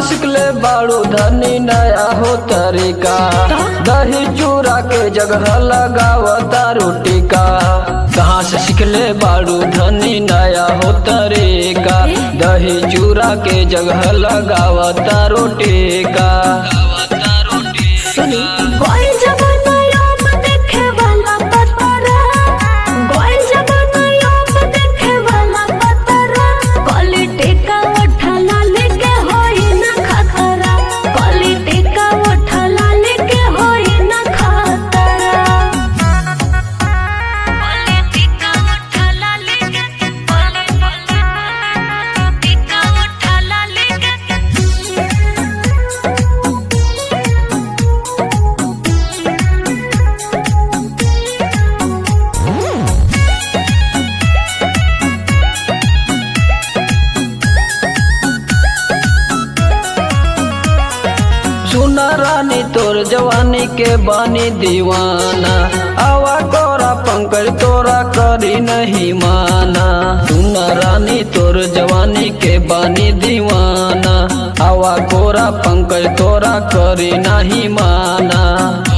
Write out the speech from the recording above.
सिकले बाड़ू धनी नया हो तरीका। दही चूरा के जगह लगावता रोटी का। कहाँ से सिकले बाड़ू धनी नया हो तरीका। दही चूरा के जगह लगावता रोटी का। सुना रानी तोर जवानी के बानी दीवाना। आवा तोरा पंकज तोरा करी नहीं माना। सुना रानी तोर जवानी के बानी दीवाना। आवा तोरा पंकज तोरा करी नहीं माना।